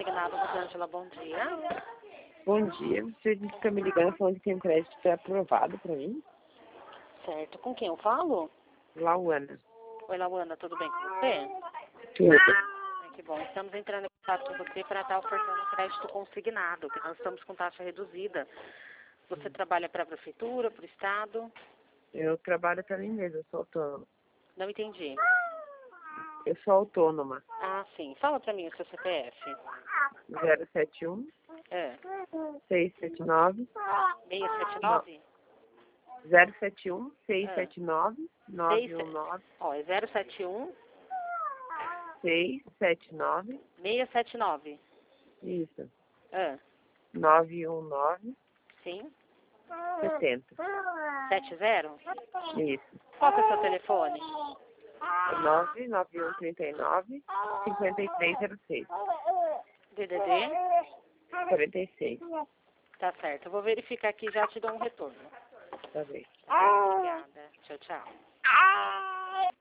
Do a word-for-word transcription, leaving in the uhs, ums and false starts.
Consignado, Rosângela, bom dia. Bom dia, você disse que tá me ligando falando que tem crédito aprovado pra mim? Certo, com quem eu falo? Lauana. Oi, Lauana, tudo bem com você? Tudo. É, que bom, estamos entrando em contato com você para estar ofertando crédito consignado, que nós estamos com taxa reduzida. Você trabalha para a prefeitura, para o estado? Eu trabalho pra mim mesma, eu sou autônoma. Não entendi. Eu sou autônoma. Ah, sim. Fala para mim o seu C P F. zero sete um, É. seis sete nove, seis sete nove? zero sete um, seis É. sete nove, nove um nove, Ó, é zero sete um, seis sete nove, seis sete nove. isso, É. nove um nove, Sim. setenta, sete zero? isso, Qual que é o seu telefone? nove nove um três nove, cinquenta e três zero seis, D D D? quarenta e seis, Tá certo. Eu vou verificar aqui e já te dou um retorno. tá bem. Obrigada. Tchau, tchau.